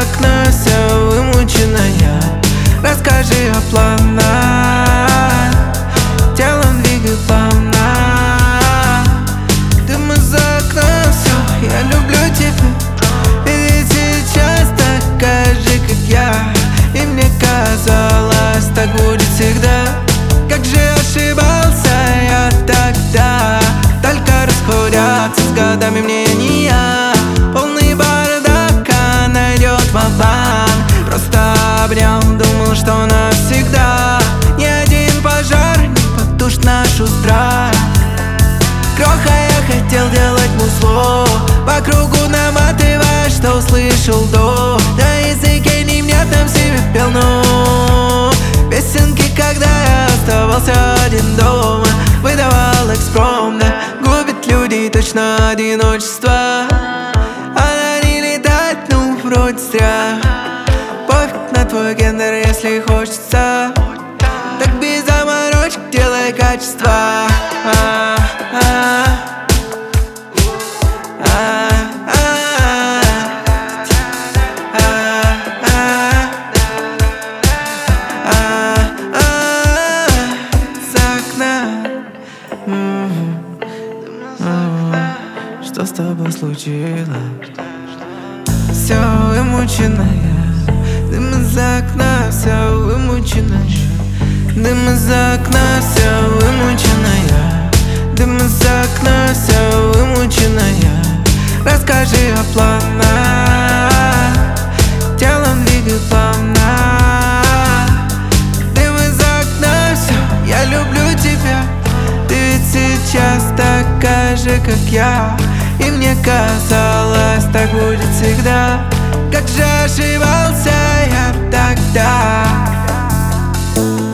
окна вся вымученная. Расскажи о планах, телом двигай плавно. Дым из окна, все, я люблю тебя. Ведь сейчас такая же, как я. И мне казалось, так будет всегда. Как же ошибался я тогда. Только расходятся с годами мнения. Полный бардак, а найдет ва-банк. Просто обнял, думал, что навсегда. Ни один пожар не потушит нашу страсть. Кроха, я хотел делать музло, по кругу наматывая, что услышал до. На языке невнятном себе пел, но песенки, когда я оставался один дома, выдавал экспромно. Губит людей точно одиночество. Она не летает, ну вроде зря. Пофиг на твой гендер, если хочется. Так без заморочек делай качество. Что с тобой случилось? Все вымученная. Дым из окна, вся вымученная. Дым из окна, вся вымученная. Дым из окна, вся вымученная. Расскажи о планах, телом двигай плавно. Дым из окна, все, я люблю тебя. Ты ведь сейчас такая же, как я. И мне казалось, так будет всегда. Как же ошибался я тогда.